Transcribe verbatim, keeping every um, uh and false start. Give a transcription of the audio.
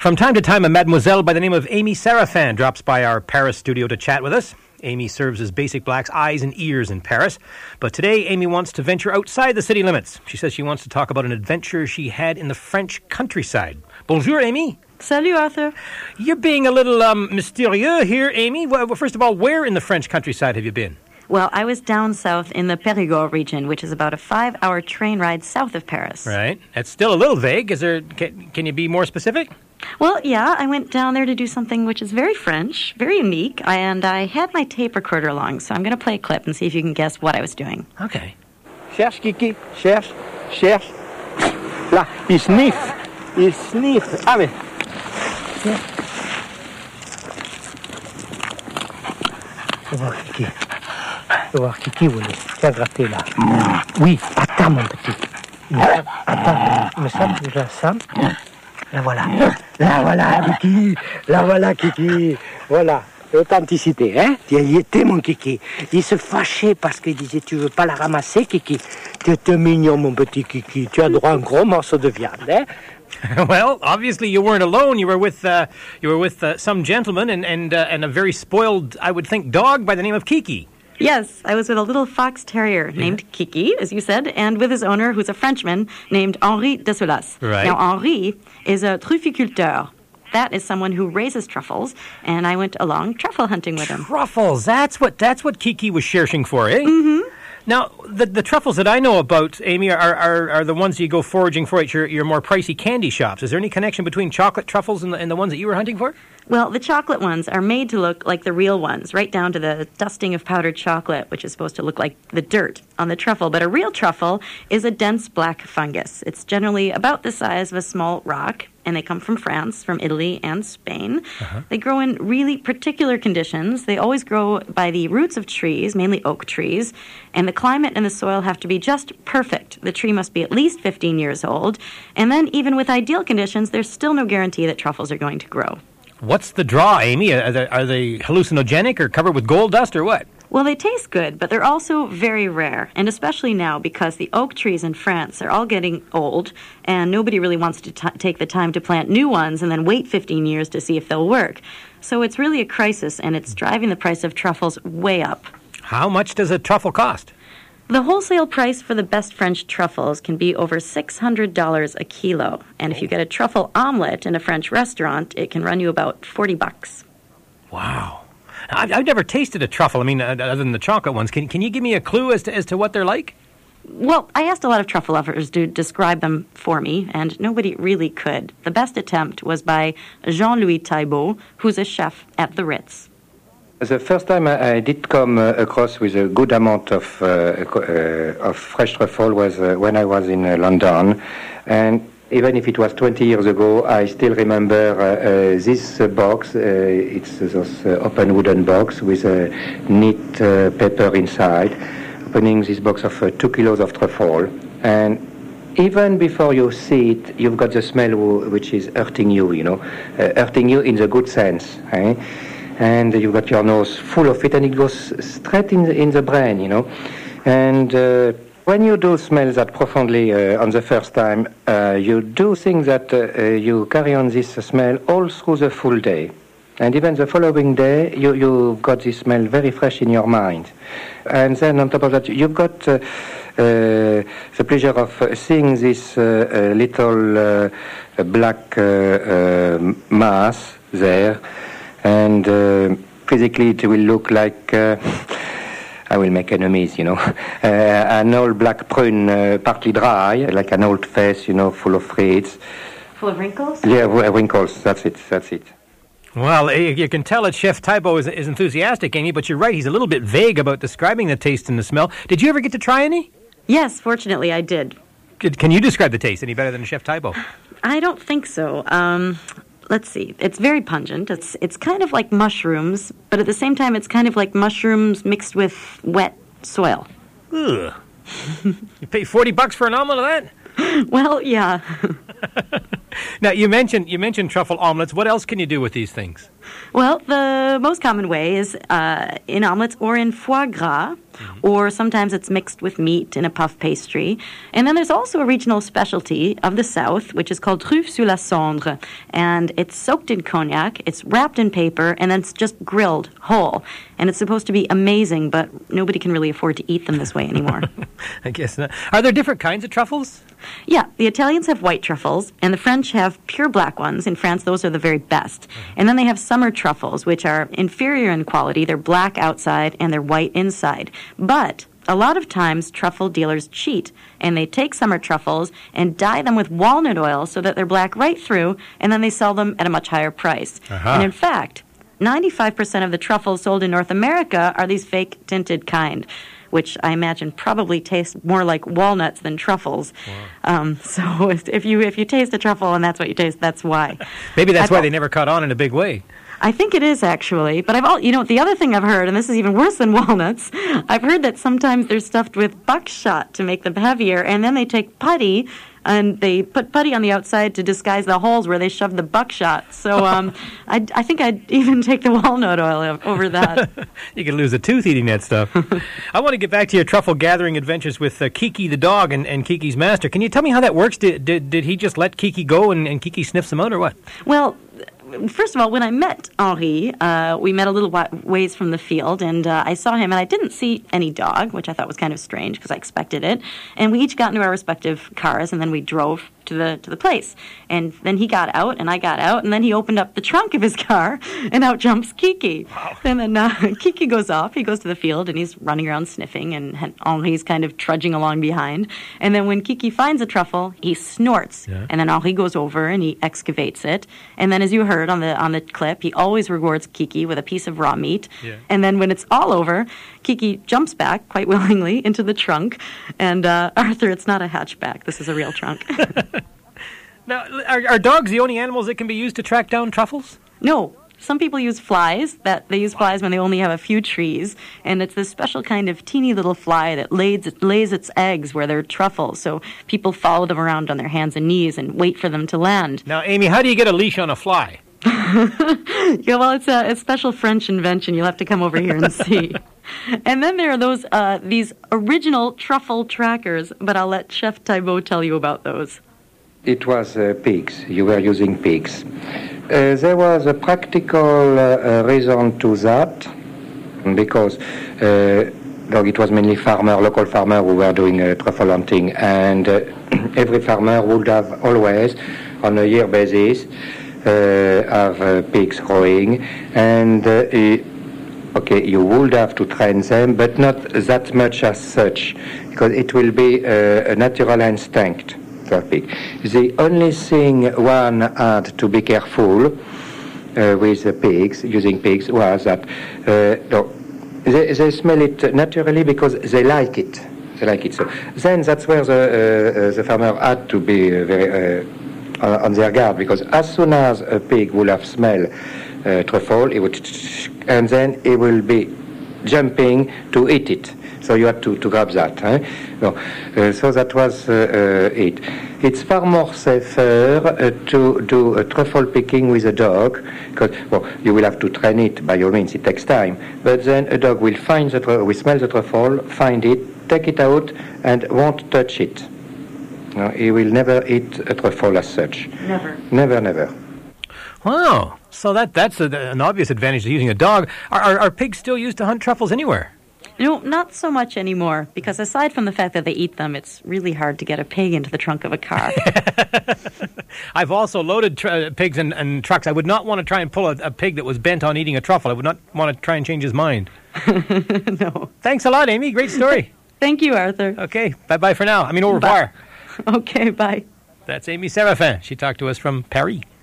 From time to time, a mademoiselle by the name of Amy Serafin drops by our Paris studio to chat with us. Amy serves as Basic Black's eyes and ears in Paris. But today, Amy wants to venture outside the city limits. She says she wants to talk about an adventure she had in the French countryside. Bonjour, Amy. Salut, Arthur. You're being a little um, mysterieux here, Amy. Well, first of all, where in the French countryside have you been? Well, I was down south in the Périgord region, which is about a five-hour train ride south of Paris. Right. That's still a little vague. Is there? Can, can you be more specific? Well, yeah, I went down there to do something which is very French, very unique, and I had my tape recorder along, so I'm going to play a clip and see if you can guess what I was doing. Okay. Cherche, Kiki. Cherche. Cherche. Là, il sniff. Il sniff. Ah, mais... Tiens. Fais voir, Kiki. Fais voir, Kiki, vous tiens, gratter là. Oui, attends, mon petit. Attends, il me semble que je la sens. La voilà. La voilà, Kiki. La voilà, Kiki. Voilà. L'authenticité, hein? Il y était, mon Kiki. Il se fâchait parce qu'il disait, tu veux pas la ramasser, Kiki? Tu es mignon, mon petit Kiki. Tu as droit à un gros morceau de viande, hein? Well, obviously you weren't alone. You were with uh, you were with uh, some gentleman and and uh, and a very spoiled, I would think, dog by the name of Kiki. Yes, I was with a little fox terrier named yeah. Kiki, as you said, and with his owner, who's a Frenchman, named Henri Dessolas. Right. Now, Henri is a trufficulteur. That is someone who raises truffles, and I went along truffle hunting with him. Truffles, that's what that's what Kiki was searching for, eh? Mm-hmm. Now, the the truffles that I know about, Amy, are are, are the ones you go foraging for at your, your more pricey candy shops. Is there any connection between chocolate truffles and the, and the ones that you were hunting for? Well, the chocolate ones are made to look like the real ones, right down to the dusting of powdered chocolate, which is supposed to look like the dirt on the truffle. But a real truffle is a dense black fungus. It's generally about the size of a small rock, and they come from France, from Italy, and Spain. Uh-huh. They grow in really particular conditions. They always grow by the roots of trees, mainly oak trees, and the climate and the soil have to be just perfect. The tree must be at least fifteen years old, and then even with ideal conditions, there's still no guarantee that truffles are going to grow. What's the draw, Amy? Are they, are they hallucinogenic or covered with gold dust or what? Well, they taste good, but they're also very rare, and especially now because the oak trees in France are all getting old, and nobody really wants to t- take the time to plant new ones and then wait fifteen years to see if they'll work. So it's really a crisis, and it's driving the price of truffles way up. How much does a truffle cost? The wholesale price for the best French truffles can be over six hundred dollars a kilo. And if you get a truffle omelet in a French restaurant, it can run you about forty bucks. Wow. I've, I've never tasted a truffle, I mean, uh, other than the chocolate ones. Can, can you give me a clue as to, as to what they're like? Well, I asked a lot of truffle lovers to describe them for me, and nobody really could. The best attempt was by Jean-Louis Taillebaut, who's a chef at the Ritz. The first time I did come uh, across with a good amount of uh, uh, of fresh truffle was uh, when I was in uh, London, and even if it was twenty years ago, I still remember uh, uh, this uh, box. Uh, it's this uh, open wooden box with a neat uh, paper inside. Opening this box of uh, two kilos of truffle, and even before you see it, you've got the smell which is hurting you. You know, uh, hurting you in the good sense. Eh? And you've got your nose full of it, and it goes straight in the, in the brain, you know. And uh, when you do smell that profoundly uh, on the first time, uh, you do think that uh, uh, you carry on this smell all through the full day. And even the following day, you, you've got this smell very fresh in your mind. And then on top of that, you've got uh, uh, the pleasure of uh, seeing this uh, uh, little uh, black uh, uh, mass there. And uh, physically it will look like, uh, I will make enemies, you know, uh, an old black prune, uh, partly dry, like an old face, you know, full of threads. Full of wrinkles? Yeah, wrinkles, that's it, that's it. Well, you can tell that Chef Taillebaut is, is enthusiastic, Amy, but you're right, he's a little bit vague about describing the taste and the smell. Did you ever get to try any? Yes, fortunately I did. Can you describe the taste any better than Chef Taillebaut? I don't think so. Um... Let's see. It's very pungent. It's it's kind of like mushrooms, but at the same time, it's kind of like mushrooms mixed with wet soil. Ugh. You pay forty bucks for an omelet of that? Well, yeah. Now, you mentioned you mentioned truffle omelets. What else can you do with these things? Well, the most common way is uh, in omelets or in foie gras. mm-hmm. or sometimes it's mixed with meat in a puff pastry. And then there's also a regional specialty of the South, which is called truffe sur la cendre. And it's soaked in cognac, it's wrapped in paper, and then it's just grilled whole. And it's supposed to be amazing, but nobody can really afford to eat them this way anymore. I guess not. Are there different kinds of truffles? Yeah, the Italians have white truffles, and the French have pure black ones. In France, those are the very best. And then they have summer truffles, which are inferior in quality. They're black outside, and they're white inside. But a lot of times, truffle dealers cheat, and they take summer truffles and dye them with walnut oil so that they're black right through, and then they sell them at a much higher price. Uh-huh. And in fact, ninety-five percent of the truffles sold in North America are these fake tinted kind, which I imagine probably taste more like walnuts than truffles. Wow. Um, so if, if you if you taste a truffle and that's what you taste, that's why. Maybe that's I've why al- they never caught on in a big way. I think it is, actually. But I've all, you know, the other thing I've heard, and this is even worse than walnuts, I've heard that sometimes they're stuffed with buckshot to make them heavier, and then they take putty, and they put putty on the outside to disguise the holes where they shove the buckshot. So um, I, I think I'd even take the walnut oil over that. You could lose a tooth eating that stuff. I want to get back to your truffle gathering adventures with uh, Kiki the dog and, and Kiki's master. Can you tell me how that works? Did did, did he just let Kiki go and, and Kiki sniffs them out, or what? Well, first of all, when I met Henri, uh, we met a little wa- ways from the field, and uh, I saw him, and I didn't see any dog, which I thought was kind of strange because I expected it. And we each got into our respective cars, and then we drove to the to the place. And then he got out, and I got out, and then he opened up the trunk of his car, and out jumps Kiki. Wow. And then uh, Kiki goes off. He goes to the field, and he's running around sniffing, and Henri's kind of trudging along behind. And then when Kiki finds a truffle, he snorts. Yeah. And then Henri goes over, and he excavates it. And then, as you heard on the on the clip, he always rewards Kiki with a piece of raw meat. Yeah. And then when it's all over, Kiki jumps back, quite willingly, into the trunk. And, uh, Arthur, it's not a hatchback. This is a real trunk. Now, are, are dogs the only animals that can be used to track down truffles? No. Some people use flies. That they use flies when they only have a few trees, and it's this special kind of teeny little fly that lays lays its eggs where there are truffles. So people follow them around on their hands and knees and wait for them to land. Now, Amy, how do you get a leash on a fly? Yeah, well, it's a, a special French invention. You'll have to come over here and see. And then there are those uh, these original truffle trackers, but I'll let Chef Thibault tell you about those. It was uh, pigs. You were using pigs. Uh, there was a practical uh, reason to that, because uh, dog, it was mainly farmer, local farmer who were doing uh, truffle hunting, and uh, every farmer would have always, on a year basis, uh, have uh, pigs growing, and uh, he, okay, you would have to train them, but not that much as such, because it will be uh, a natural instinct. Pig. The only thing one had to be careful uh, with the pigs, using pigs, was that uh, no, they, they smell it naturally because they like it. They like it. So then that's where the uh, uh, the farmer had to be uh, very uh, on, on their guard, because as soon as a pig will have smell uh, truffle, it would, and then it will be jumping to eat it. So you had to, to grab that. Eh? No. Uh, so that was uh, uh, it. It's far more safer uh, to do a truffle picking with a dog, because well, you will have to train it by all means. It takes time. But then a dog will find the tr- will smell the truffle, find it, take it out, and won't touch it. No, he will never eat a truffle as such. Never. Never, never. Wow. So that that's a, an obvious advantage to using a dog. Are, are, are pigs still used to hunt truffles anywhere? No, not so much anymore, because aside from the fact that they eat them, it's really hard to get a pig into the trunk of a car. I've also loaded tr- pigs in, in trucks. I would not want to try and pull a, a pig that was bent on eating a truffle. I would not want to try and change his mind. No. Thanks a lot, Amy. Great story. Thank you, Arthur. Okay, bye-bye for now. I mean, au revoir. Bye. Okay, bye. That's Amy Serafin. She talked to us from Paris.